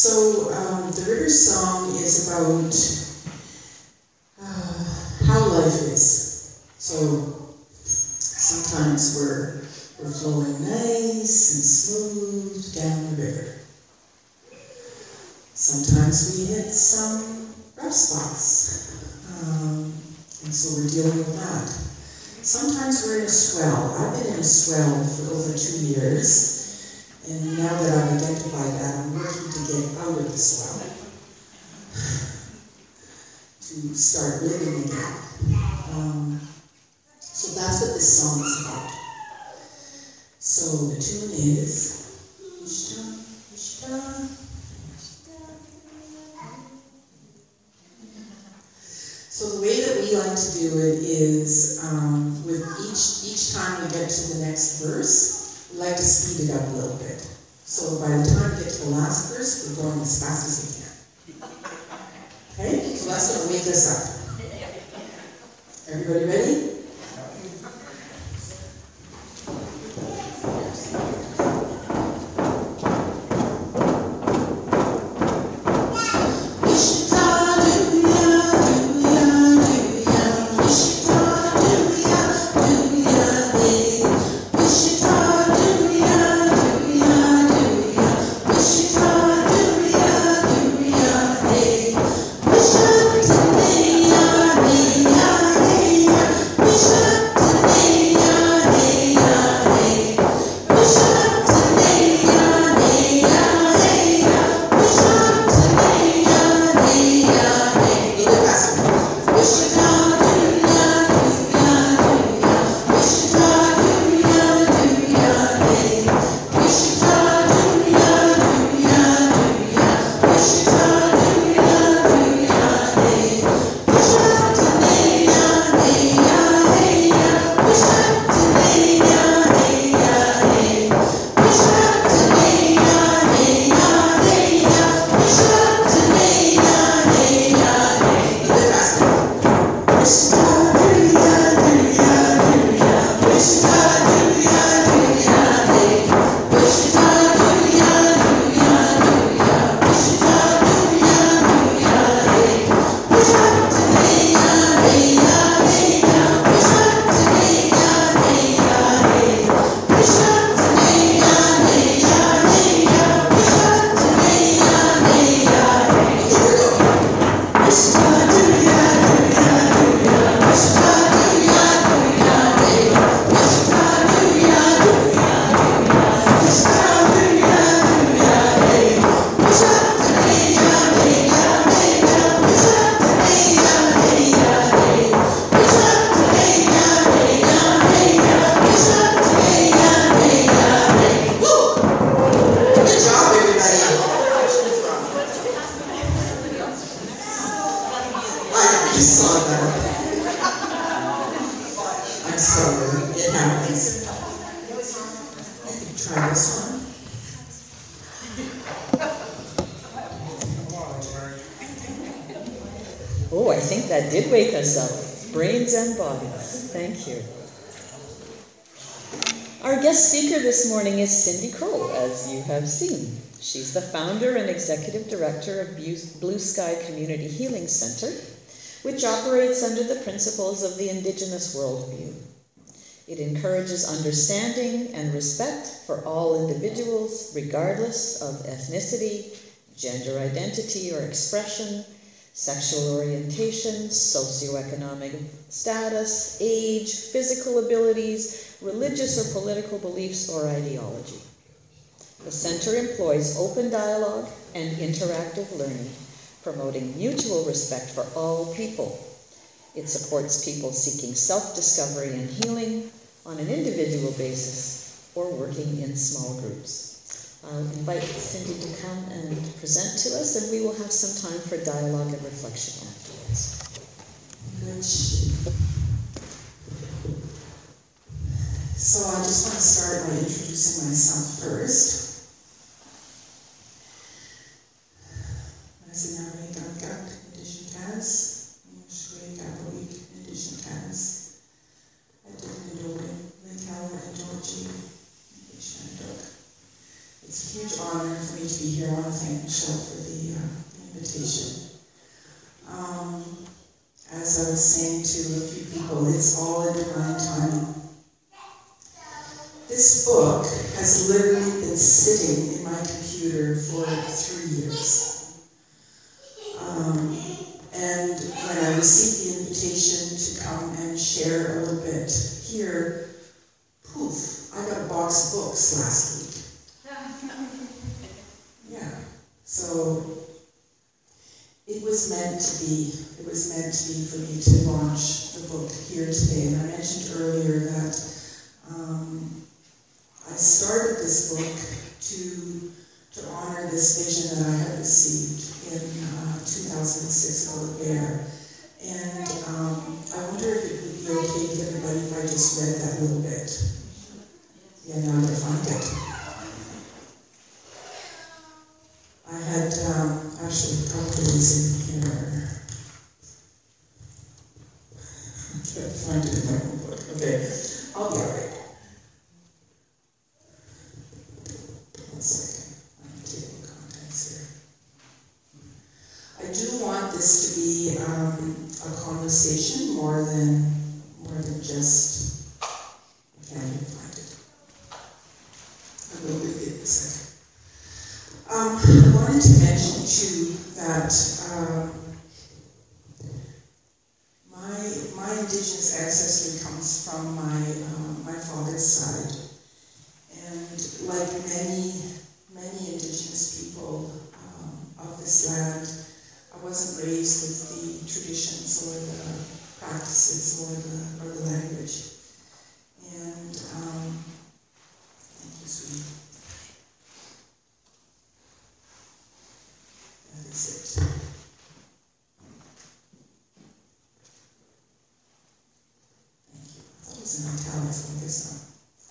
The river song is about how life is. So sometimes we're flowing nice and smooth down the river. Sometimes we hit some rough spots, and so we're dealing with that. Sometimes we're in a swell. I've been in a swell for over 2 years. And now that I've identified that, I'm working to get out of the swell, to start living again. So that's what this song is about. So the tune is Ishta, Ishta. So the way that we like to do it is with each time we get to the next verse, we like to speed it up a little bit. So by the time we get to the last verse, we're going as fast as we can. Okay? So that's going to wake us up. Everybody ready? Oh, I think that did wake us up. Brains and bodies. Thank you. Our guest speaker this morning is Cindy Crow, as you have seen. She's the founder and executive director of Blue Sky Community Healing Center, which operates under the principles of the Indigenous worldview. It encourages understanding and respect for all individuals, regardless of ethnicity, gender identity or expression, sexual orientation, socioeconomic status, age, physical abilities, religious or political beliefs, or ideology. The center employs open dialogue and interactive learning, promoting mutual respect for all people. It supports people seeking self-discovery and healing on an individual basis or working in small groups. I'll invite Cindy to come and present to us, and we will have some time for dialogue and reflection afterwards. Good. So I just want to start by introducing myself first. It's a huge honor for me to be here. I want to thank Michelle for the invitation. As I was saying to a few people, it's all in divine timing. This book has literally been sitting in my computer for 3 years. And when I received the invitation to come and share a little bit here, poof, I got a box of books last week. Yeah, so it was meant to be. It was meant to be for me to launch the book here today. And I mentioned earlier that I started this book to honor this vision that I had received in 2006 called Bear. And I wonder if it would be okay with everybody if I just read that little bit. Yeah, now I'm going to find it. I had actually probably was in here. I can't find it in my own book. Okay, I'll be all right. One second. I'm taking contents here. I do want this to be a conversation more than just. I can't even find it. I will read it in a second. I wanted to mention too that my Indigenous ancestry comes from my father's side, and like many Indigenous people of this land, I wasn't raised with the traditions or the practices or the language, and thank you, sweetie. That is it. Thank you. I thought it was in italics, I guess not.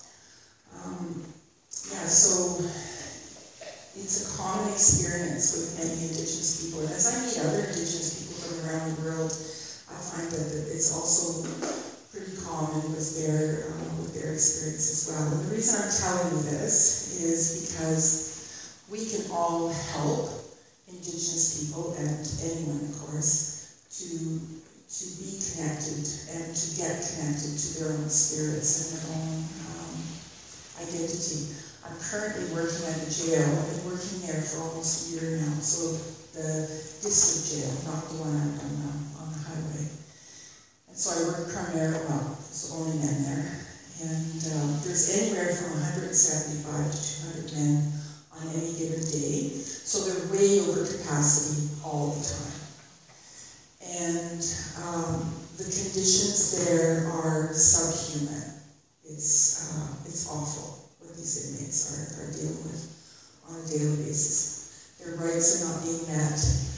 Yeah, so it's a common experience with many Indigenous people. And as I meet other Indigenous people from around the world, I find that it's also pretty common with their experience as well. And the reason I'm telling you this is because we can all help Indigenous people and anyone, of course, to be connected and to get connected to their own spirits and their own identity. I'm currently working at a jail. I've been working there for almost a year now. So the district jail, not the one on the highway. And so I work primarily, well, there's only men there. And there's anywhere from 175 to 200 men on any given day. So they're way over capacity all the time. And the conditions there are subhuman. It's awful what these inmates are dealing with on a daily basis. Their rights are not being met.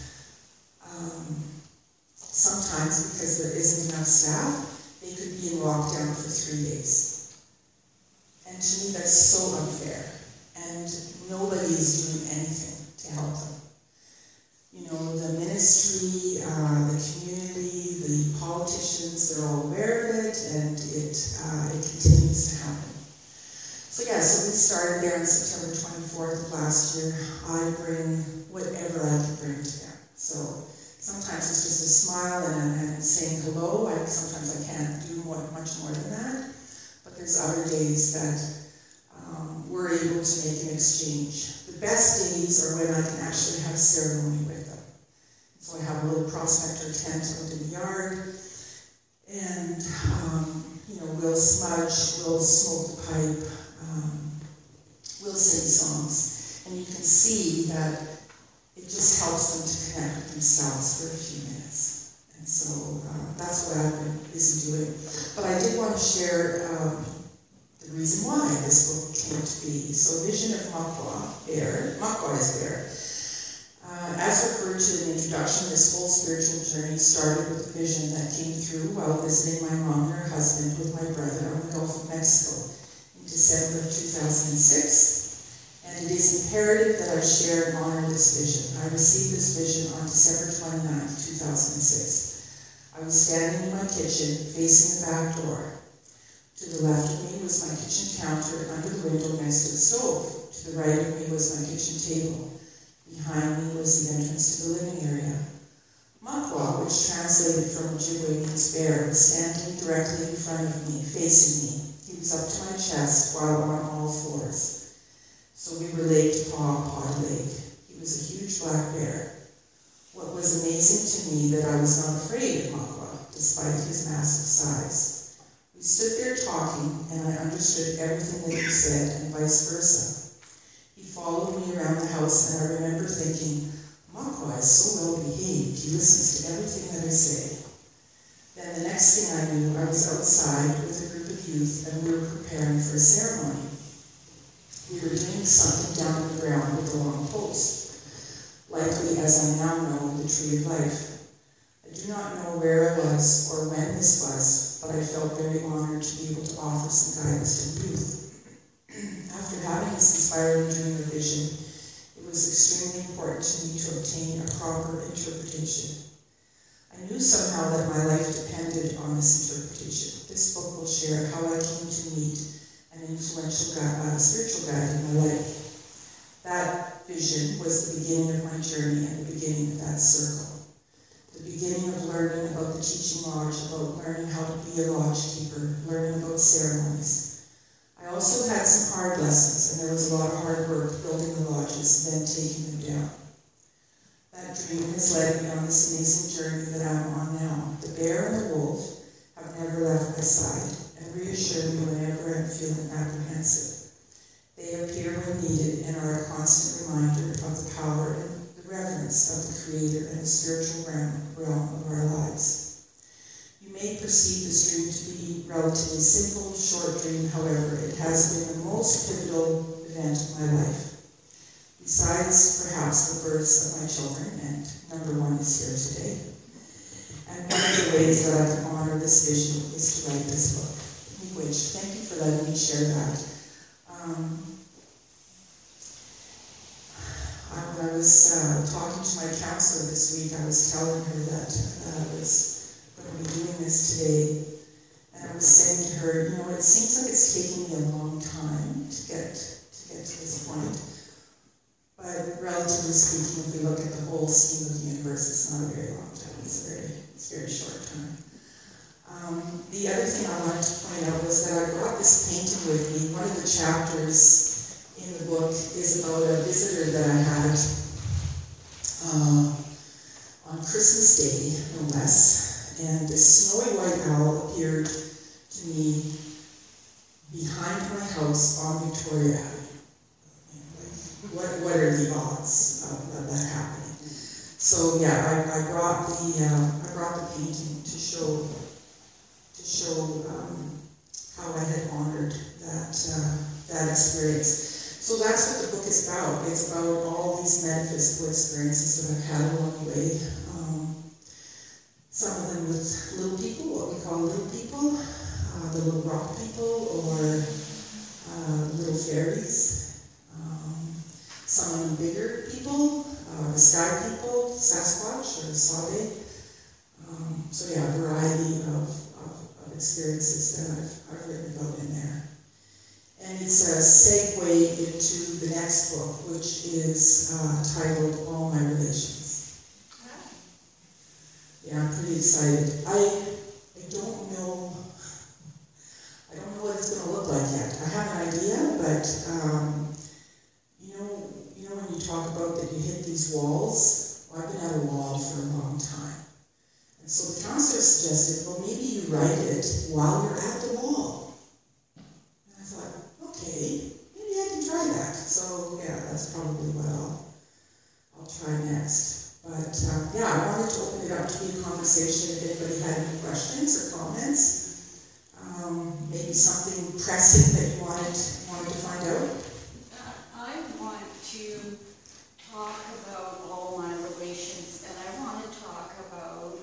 Sometimes because there isn't enough staff, they could be in lockdown for 3 days. And to me that's so unfair. And nobody is doing anything to help them. You know, the ministry, the community, the politicians, they're all aware of it, and it continues to happen. So yeah, so we started there on September 24th of last year. I bring whatever I can bring to them. So sometimes it's just a smile and saying hello. Sometimes I can't do much more than that. But there's other days that we're able to make an exchange. The best days are when I can actually have ceremony with them. So I have a little prospector tent out in the yard, and we'll smudge, we'll smoke the pipe, we'll sing songs, and you can see that it just helps them to connect with themselves for a few minutes. And so that's what I've been busy doing. But I did want to share the reason why this book came to be. So Vision of Makwa is Bear. As referred to in the introduction, this whole spiritual journey started with a vision that came through while visiting my mom and her husband with my brother on the Gulf of Mexico in December of 2006. And it is imperative that I share and honor this vision. I received this vision on December 29th, 2006. I was standing in my kitchen facing the back door. To the left of me was my kitchen counter under the window next to the stove. To To the right of me was my kitchen table. Behind me was the entrance to the living area. Makwa, which translated from Ojibwe means bear, was standing directly in front of me, facing me. He was up to my chest while on all fours. So we were leg to paw, paw to leg. He was a huge black bear. What was amazing to me that I was not afraid of Makwa, despite his massive size. We stood there talking, and I understood everything that he said, and vice versa. He followed me around the house, and I remember thinking, Makwa is so well behaved, he listens to everything that I say. Then the next thing I knew, I was outside with a group of youth, and we were preparing for a ceremony. We were doing something down on the ground with a long post. Likely, as I now know, the Tree of Life. I do not know where I was or when this was, but I felt very honored to be able to offer some guidance to youth. After having this inspiring dream or vision, it was extremely important to me to obtain a proper interpretation. I knew somehow that my life depended on this interpretation. This book will share how I came to meet an influential spiritual guide in my life. That vision was the beginning of my journey and the beginning of that circle. The beginning of learning about the teaching lodge, about learning how to be a lodge keeper, learning about ceremonies. I also had some hard lessons, and there was a lot of hard work building the lodges and then taking them down. That dream has led me on this amazing journey that I'm on now. The bear and the wolf have never left my side and reassure me whenever I'm feeling apprehensive. They appear when needed and are a constant reminder of the power and the reverence of the Creator and the spiritual realm of our lives. You may perceive this dream to be a relatively simple, short dream, however, it has been the most pivotal event of my life. Besides, perhaps, the births of my children, and number one is here today. And one of the ways that I can honor this vision is to write this book. Which, thank you for letting me share that. When I was talking to my counselor this week, I was telling her that I was going to be doing this today. And I was saying to her, it seems like it's taking me a long time to get to this point. But relatively speaking, if we look at the whole scheme of the universe, it's not a very long time. It's a very short time. The other thing I wanted to point out was that I brought this painting with me. One of the chapters in the book is about a visitor that I had on Christmas Day, no less. And this snowy white owl appeared to me behind my house on Victoria Avenue. What are the odds of that happening? So yeah, I brought the painting to show how I had honored that experience. So that's what the book is about. It's about all these metaphysical experiences that I've had along the way. Some of them with little people, what we call little people, the little rock people, or little fairies. Some of them bigger people, the sky people, Sasquatch or Sabe. So yeah, a variety of experiences that I've written about in there. And it's a segue into the next book, which is titled All My Relations. Yeah, I'm pretty excited. I don't know what it's going to look like yet. I have an idea, but you know when you talk about that you hit these walls? Well, I've been at a wall for a long time. And so the counselor suggested, well, maybe you write it while you're at the wall. And I thought, okay, maybe I can try that. So yeah, that's probably what I'll try next. But yeah, I wanted to open it up to be a conversation if anybody had any questions or comments. Maybe something pressing that you wanted to find out. I want to talk about all my relations, and I want to talk about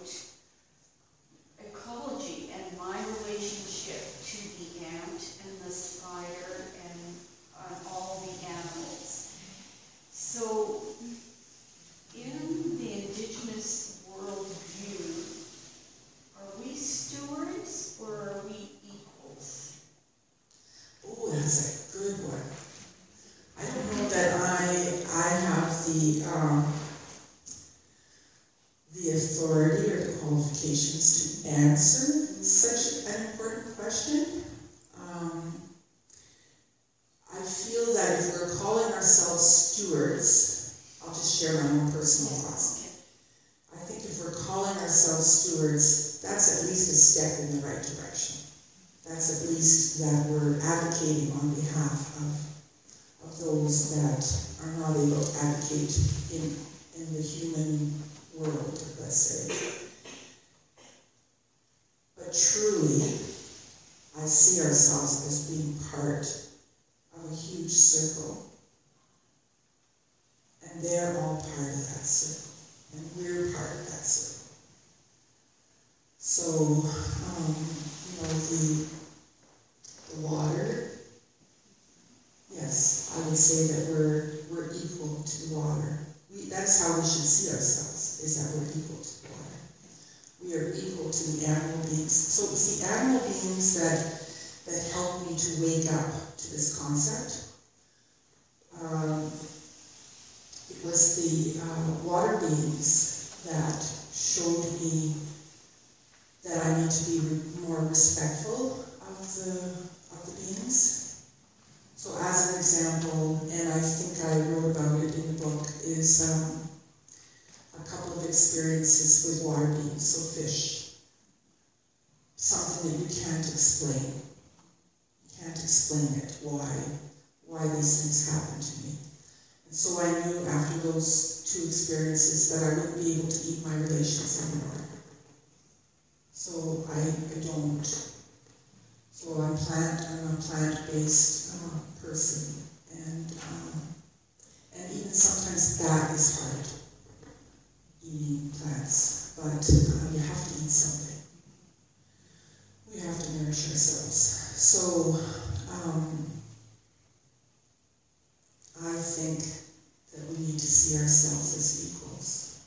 ecology and my relationship to the ant and the spider and all the animals. So, in the Indigenous worldview, are we stewards or are we equals? Oh, that's a good one. I don't know ourselves stewards, I'll just share my own personal thoughts. I think if we're calling ourselves stewards, that's at least a step in the right direction. That's at least that we're advocating on behalf of those that are not able to advocate in the human world, let's say. But truly, I see ourselves as being part of a huge circle. And they're all part of that circle. And we're part of that circle. So, the water, yes, I would say that we're equal to the water. That's how we should see ourselves, is that we're equal to the water. We are equal to the animal beings. So it's the animal beings that help me to wake up to this concept. It was the water beings that showed me that I need to be more respectful of the beings. So as an example, and I think I wrote about it in the book, is a couple of experiences with water beings, so fish. Something that you can't explain. You can't explain it, why these things happen to me. And so I knew after those two experiences that I wouldn't be able to eat my relations anymore. So I don't. So I'm a plant-based person, and even sometimes that is hard, eating plants. But you have to eat something. We have to nourish ourselves. So I think that we need to see ourselves as equals.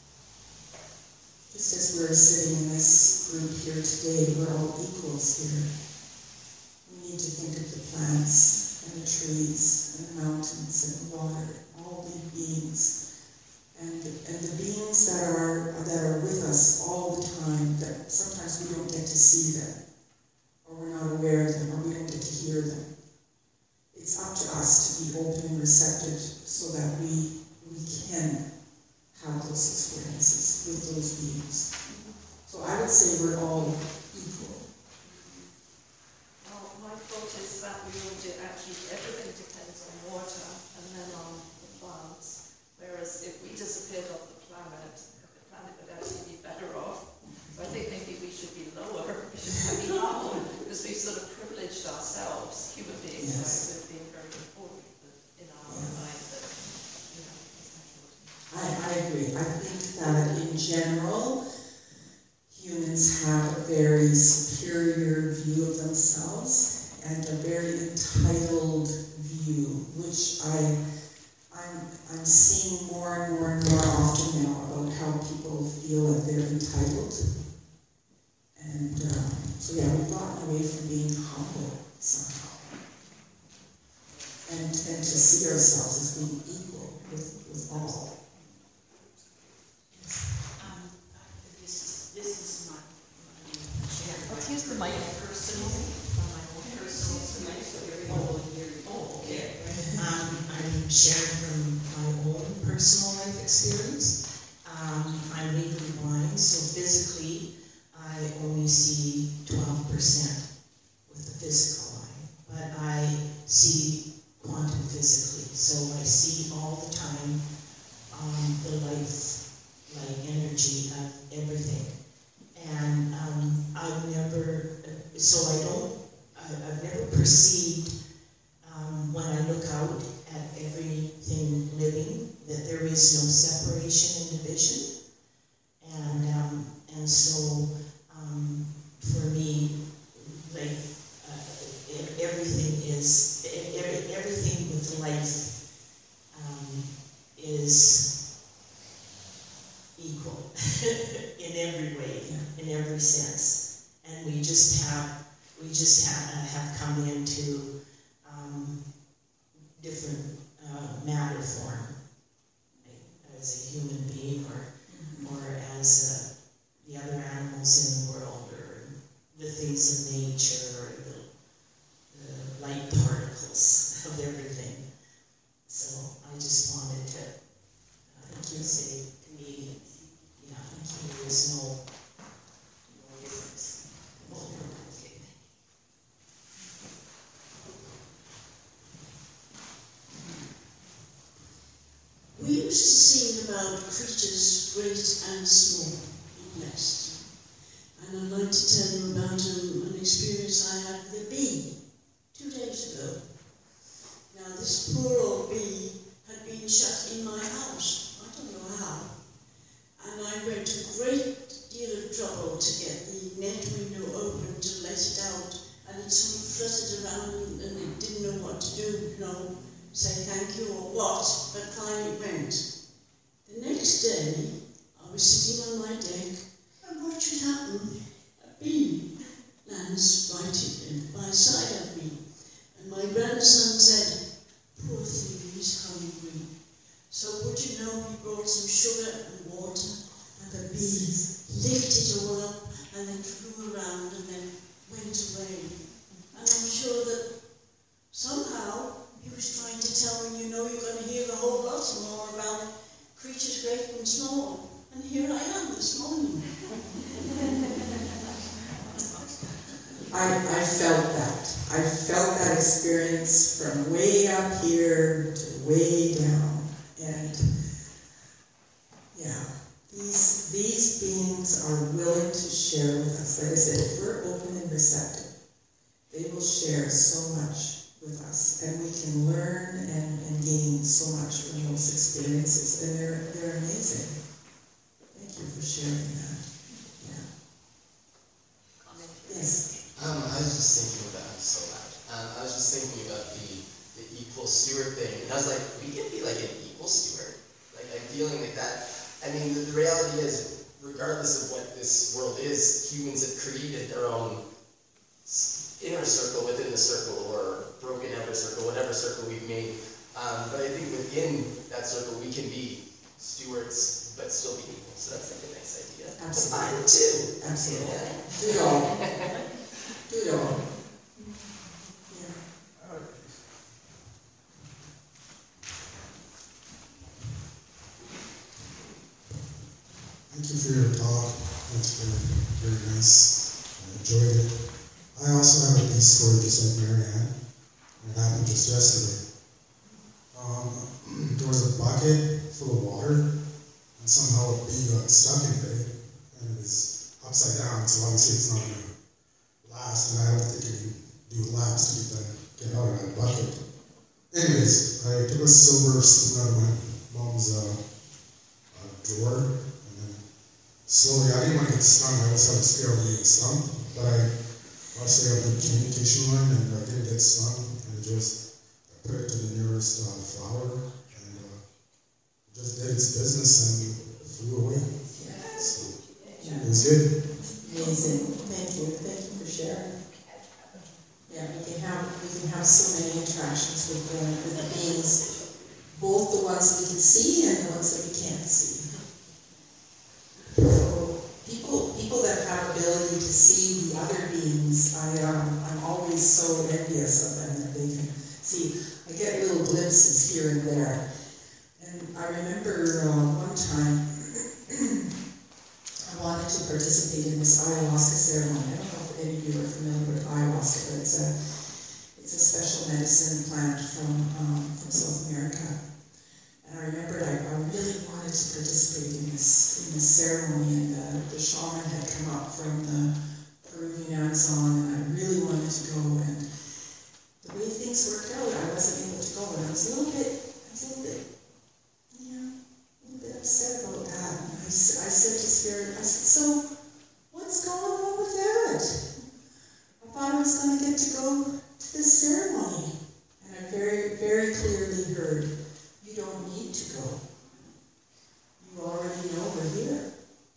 Just as we're sitting in this group here today, we're all equals here. We need to think of the plants and the trees and the mountains and the water, all the beings, and the beings that are with us all the time, that sometimes we don't get to see them, or we're not aware of them, or we don't get to hear them. It's up to us to be open and receptive so that we can have those experiences with those beings. So I would say we're all equal. Well, my thought is that we all do, actually everything depends on water and then on the plants. Whereas if we disappeared off the planet would actually be better off. So I think maybe we should be lower, we should be humble, because we've sort of privileged ourselves, human beings, Yes. with being very important in our own mind that, I agree. I think that in general, humans have a very superior view of themselves and a very entitled view, which I'm seeing more and more often now about how people feel that they're entitled. And so yeah, we've gotten away from being humble somehow. And to see ourselves as being equal with all. This is my Let's use the mic. personal, okay. I'm sharing from my own personal life experience. I'm legally blind, so physically I only see 12% with the physical eye, but I see quantum physically, so I see all the time the life energy of everything. And I've never perceived when I look out at everything living that there is no separation and division. And so for me, like everything is used to sing about creatures great and small and blessed. And I'd like to tell you about an experience I had with a bee 2 days ago. Now, this poor old bee had been shut in my house. I don't know how. And I went to a great deal of trouble to get the net window open to let it out. And it sort of fluttered around and it didn't know what to do, say thank you or what, but finally it went. The next day, I was sitting on my deck, and what should happen? A bee lands right by the side of me. And my grandson said, poor thing, he's hungry. So would you know, he brought some sugar and water, and the bee licked it all up, and then flew around, and then went away. And I'm sure that somehow he was trying to tell me, you're going to hear a whole lot more about creatures great and small. And here I am this morning. I felt that. I felt that experience from way up here to way down. And yeah, these beings are willing to share with us. Like I said, if we're open and receptive, they will share so much with us, and we can learn and gain so much from those experiences, and they're amazing. Thank you for sharing that. Yeah. Yes. I was just thinking about, I'm so loud. I was just thinking about the equal steward thing, and I was like, we can be like an equal steward. Like, I'm feeling like that. I mean, the reality is, regardless of what this world is, humans have created their own inner circle within the circle, or broken outer circle, whatever circle we've made. But I think within that circle, we can be stewards, but still be equal. So that's like a nice idea. Absolutely. Mine too. Absolutely. Yeah. Do it all. Do it all. Yeah. Thank you for your talk. It's very nice. I enjoyed it. I also have a bee story just like Marianne. It happened just yesterday. There was a bucket full of water, and somehow a bee got stuck in it, and it was upside down, so obviously it's not going to last, and I don't think it can do laps to get out of that bucket. Anyways, I took a silver spoon out of my mom's drawer, and then slowly, I didn't want to get stung. I always have a scare of getting stung, but I stayed on the communication line, and I didn't get stung, and I put it to the nearest flower, and it just did its business and flew away. So, it was good. Amazing. Thank you. Thank you for sharing. Yeah, we can have so many interactions with the beings, both the ones we can see and the ones that we can't see. So people that have ability to see the other beings, I'm always so envious of them that they can see. I get little glimpses here and there. And I remember one time I wanted to participate in this ayahuasca ceremony. I don't know if any of you are familiar with ayahuasca, but it's a special medicine plant from South America. And I remembered I really wanted to participate in this ceremony, and the shaman had come up from the Peruvian Amazon, and I really wanted to go. And the way things worked out, I wasn't able to go, and I was a little bit upset about that. And I said to Spirit, so what's going on with that? I thought I was going to get to go to this ceremony. And I very, very clearly heard, you don't need to go. You already know we're here.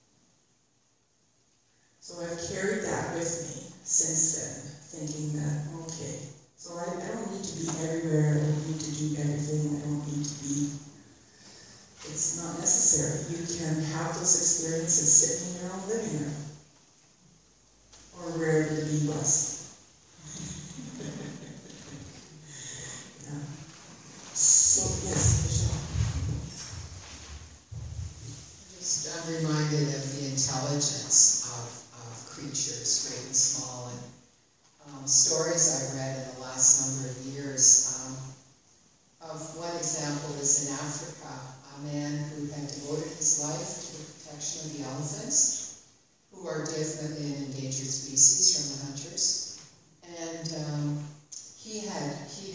So I've carried that with me since then, thinking that, okay, so I don't need to be everywhere, I don't need to do everything, I don't need to be. It's not necessary. You can have those experiences sitting in your own living room, or wherever the bee was. Yeah.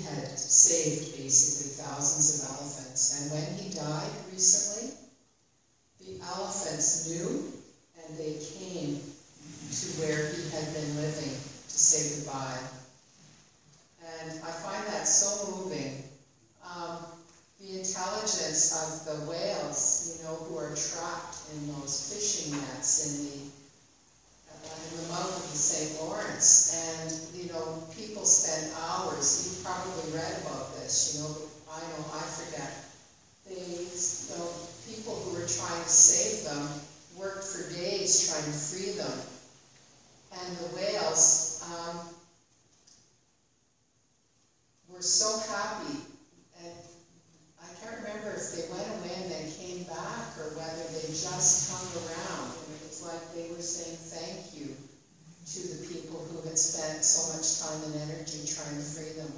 had saved basically thousands of elephants. And when he died recently, the elephants knew and they came to where he had been living to say goodbye. And I find that so moving. The intelligence of the whales, who are trapped in those fishing nets in the mouth of the St. Lawrence. And, people spend hours, you've probably read about this, I know I forget. People who were trying to save them worked for days trying to free them. And the whales were so happy. And I can't remember if they went away and then came back or whether they just hung around. And it was like they were saying thank you to the people who had spent so much time and energy trying to free them.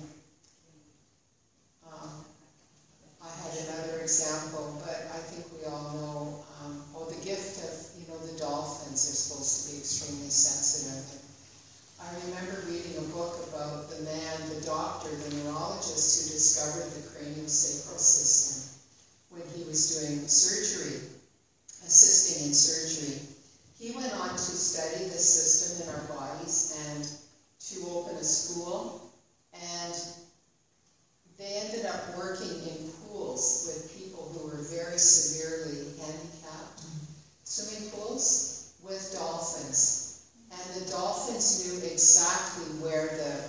I had another example, but I think we all know, the gift of, the dolphins are supposed to be extremely sensitive. I remember reading a book about the doctor, the neurologist who discovered the craniosacral system when he was doing surgery, assisting in surgery. He went on to study the system in our bodies and to open a school, and they ended up working in pools with people who were very severely handicapped, swimming pools with dolphins. And the dolphins knew exactly where the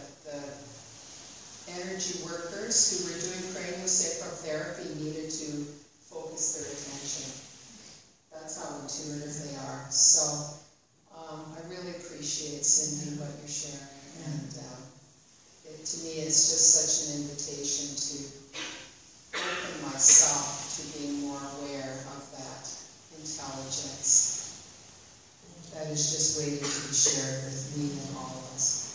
energy workers who were doing craniosacral therapy needed to focus their attention. That's how intuitive they are. So I really appreciate, Cindy, what you're sharing. And to me, it's just such an invitation to open myself to being more aware of that intelligence that is just waiting to be shared with me and all of us.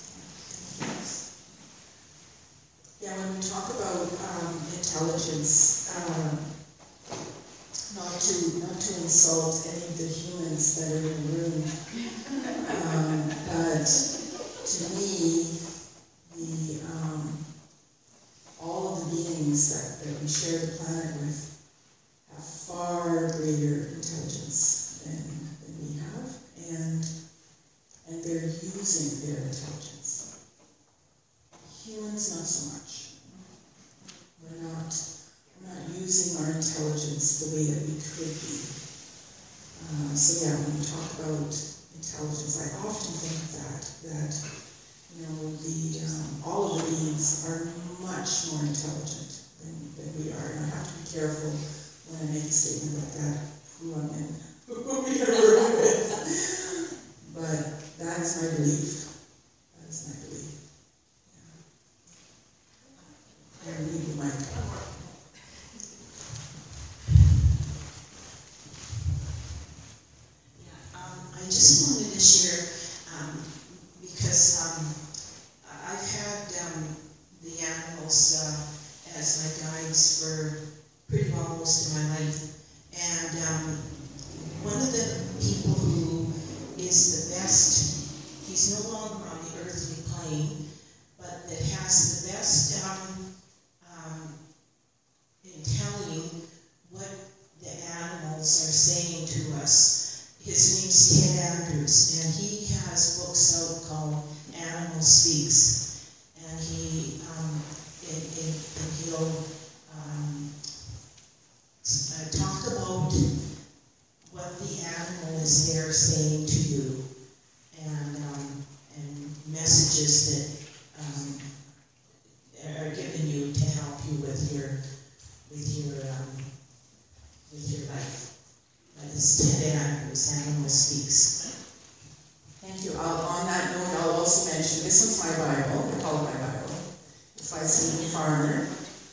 Yeah, when we talk about intelligence, not to insult any of the humans that are in the room, but to me, all of the beings that we share the planet with have far greater intelligence than we have, and they're using their intelligence. Humans, not so much. We're not using our intelligence the way that we could be. So yeah, when we talk about intelligence, I often think of that all of the beings are much more intelligent than we are. And I have to be careful when I make a statement like that, who I'm in room with. But that is my belief. That is my belief. Yeah. I read the mic. I just wanted to share, because I've had the animals as my guides for pretty well most of my life. And one of the people who is the best, he's no longer on the earthly plane, but that has the best in telling what the animals are saying to us. His name's Ted Andrews, and he has books out called Animal Speaks, and he'll talk about what the animal is there saying to you, and messages that are given you to help you with your life. That is Ted Andrews, Animal Speaks. Thank you. On that note, I'll also mention, this one's my Bible. I call it my Bible. It's by Cindy Farmer.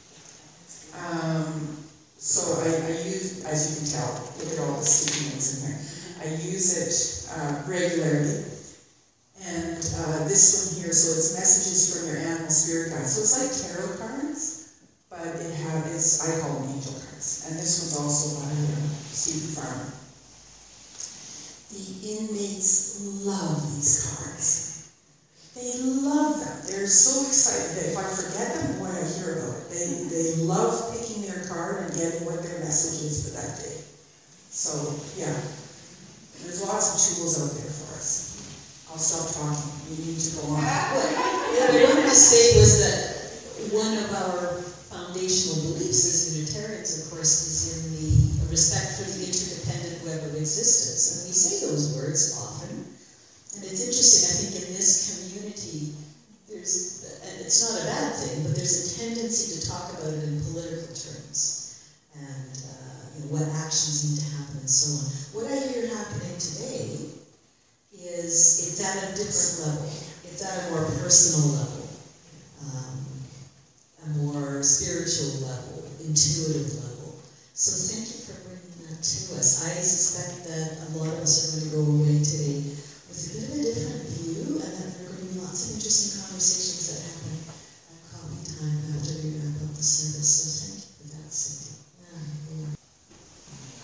So I use, as you can tell, look at all the sticky notes in here. I use it regularly. And this one here, so it's messages from your animal spirit guide. So it's like tarot cards, but I call them angel cards. And this one's also by Stephen Farmer. The inmates love these cards. They love them. They're so excited that if I forget them, boy, I So, yeah, there's lots of tools out there for us. I'll stop talking. We need to go on. What I wanted to say was that one of our foundational beliefs as Unitarians, of course, is in the respect for the interdependent web of existence. And we say those words often. And it's interesting, I think in this community, and it's not a bad thing, but there's a tendency to talk about it in political terms. And what actions need to happen and so on. What I hear happening today is it's at a different level. It's at a more personal level, a more spiritual level, intuitive level. So thank you for bringing that to us. I suspect that a lot of us are going to go away